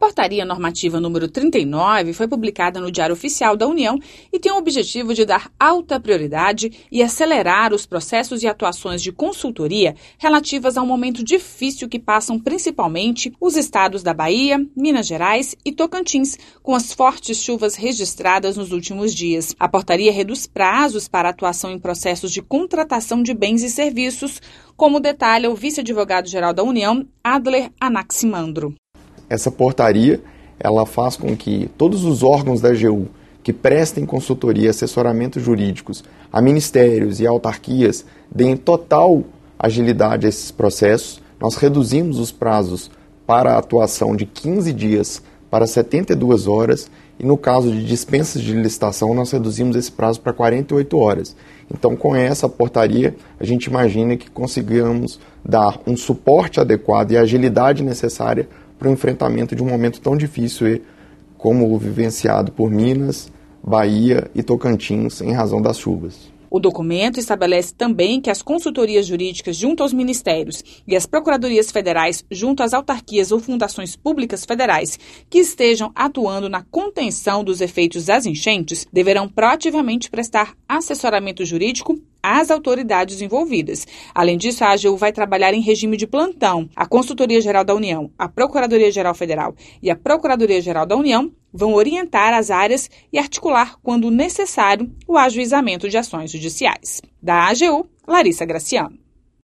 portaria normativa número 39 foi publicada no Diário Oficial da União e tem o objetivo de dar alta prioridade e acelerar os processos e atuações de consultoria relativas a um momento difícil que passam principalmente os estados da Bahia, Minas Gerais e Tocantins, com as fortes chuvas registradas nos últimos dias. A portaria reduz prazos para atuação em processos de contratação de bens e serviços, como detalha o vice-advogado-geral da União, Adler Anaximandro. Essa portaria, ela faz com que todos os órgãos da AGU que prestem consultoria e assessoramento jurídicos a ministérios e autarquias deem total agilidade a esses processos. Nós reduzimos os prazos para a atuação de 15 dias para 72 horas e no caso de dispensas de licitação nós reduzimos esse prazo para 48 horas. Então, com essa portaria, a gente imagina que consigamos dar um suporte adequado e a agilidade necessária para o enfrentamento de um momento tão difícil como o vivenciado por Minas, Bahia e Tocantins em razão das chuvas. O documento estabelece também que as consultorias jurídicas junto aos ministérios e as procuradorias federais junto às autarquias ou fundações públicas federais que estejam atuando na contenção dos efeitos das enchentes deverão proativamente prestar assessoramento jurídico às autoridades envolvidas. Além disso, a AGU vai trabalhar em regime de plantão. A Consultoria-Geral da União, a Procuradoria-Geral Federal e a Procuradoria-Geral da União vão orientar as áreas e articular, quando necessário, o ajuizamento de ações judiciais. Da AGU, Larissa Graciano.